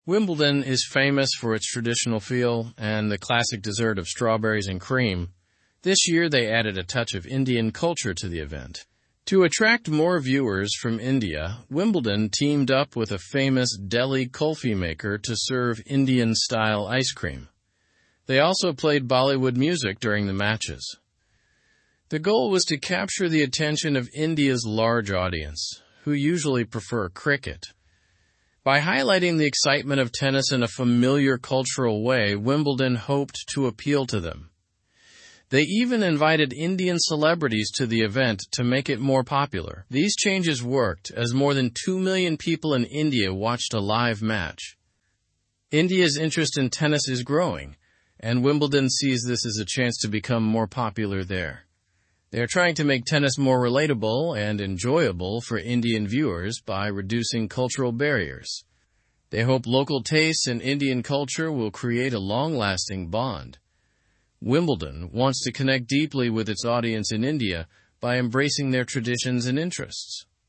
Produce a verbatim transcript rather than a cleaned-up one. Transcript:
Wimbledon is famous for its traditional feel and the classic dessert of strawberries and cream. This year they added a touch of Indian culture to the event. To attract more viewers from India, Wimbledon teamed up with a famous Delhi kulfi maker to serve Indian-style ice cream. They also played Bollywood music during the matches. The goal was to capture the attention of India's large audience, who usually prefer cricket. By highlighting the excitement of tennis in a familiar cultural way, Wimbledon hoped to appeal to them. They even invited Indian celebrities to the event to make it more popular. These changes worked, as more than two million people in India watched a live match. India's interest in tennis is growing, and Wimbledon sees this as a chance to become more popular there. They are trying to make tennis more relatable and enjoyable for Indian viewers by reducing cultural barriers. They hope local tastes and Indian culture will create a long-lasting bond. Wimbledon wants to connect deeply with its audience in India by embracing their traditions and interests.